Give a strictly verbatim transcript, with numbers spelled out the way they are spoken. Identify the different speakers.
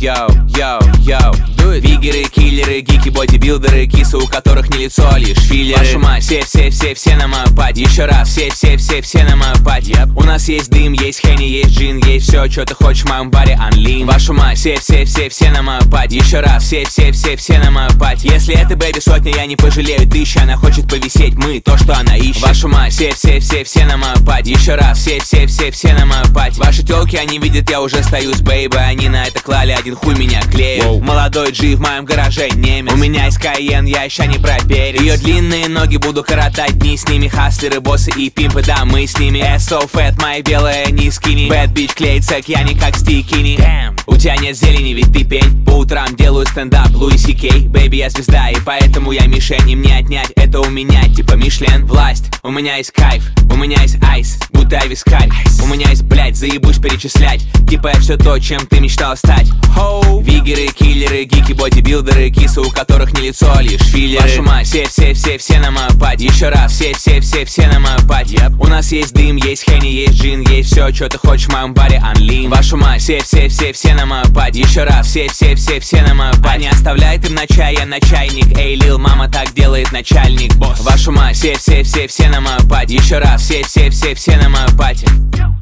Speaker 1: йоу, йоу, йоу. Вигеры, киллеры, гики, бодибилдеры, кисы, у которых не лицо, а лишь филлеры. Вашу мать, все-все-все-все на мою пати. Еще раз, все-все-все-все на мою пати. yep. У нас есть дым, есть хенни, есть джин, есть все, что ты хочешь в моем баре, анлим. Вашу мать, все-все-все-все на мою пати. Еще раз, все-все-все-все на мою пати. Если это бэби сотня, я не пожалею тысячи. Она хочет повисеть, мы то, что она ищет. Вашу мать, все-все-все-все на мою пати. Еще раз, все-все-все-все на мою пати. Ваши тёлки, они видят, я уже стою с бейбой. Они на это клали, один хуй меня клеит. Wow. Молодой Джи в моем гараже немец. У меня есть Кайен, я еще не проверил. Ее длинные ноги буду коротать дни с ними. Хаслеры, боссы и пимпы, да, мы с ними. Ass so fat, моя белая не скини. Bad bitch клеит сек, я не как стикини. Damn. У тебя нет зелени, ведь ты пень. По утрам делаю стендап, Луи Си Кей. Бэйби, я звезда, и поэтому я мишень. И мне отнять, это у меня типа Мишлен. Власть, у меня есть кайф, у меня есть айс, будто вискарь. У меня есть, блять, заебусь перечислять. Типа я все то, чем ты мечтал стать. Хоу. Вигеры, киллеры, гики, бодибилдеры, кисы, у которых не лицо, а лишь филлеры. Вашу мать, все-все-все-все на мою пати. Еще раз, все-все-все-все на мою пати. yep. У нас есть дым, есть хенни, есть джин, есть все, что ты хочешь в моем баре, анлим. Вашу мать, все-все-все-все на мою пати. Еще раз, все-все-все-все на мою пати. А не оставляет им на чай, я на чайник. Эй, лил, мама так делает начальник. Босс. Вашу мать, все-все-все-все на мою пати. Еще раз, все-все-все-все на мою пати.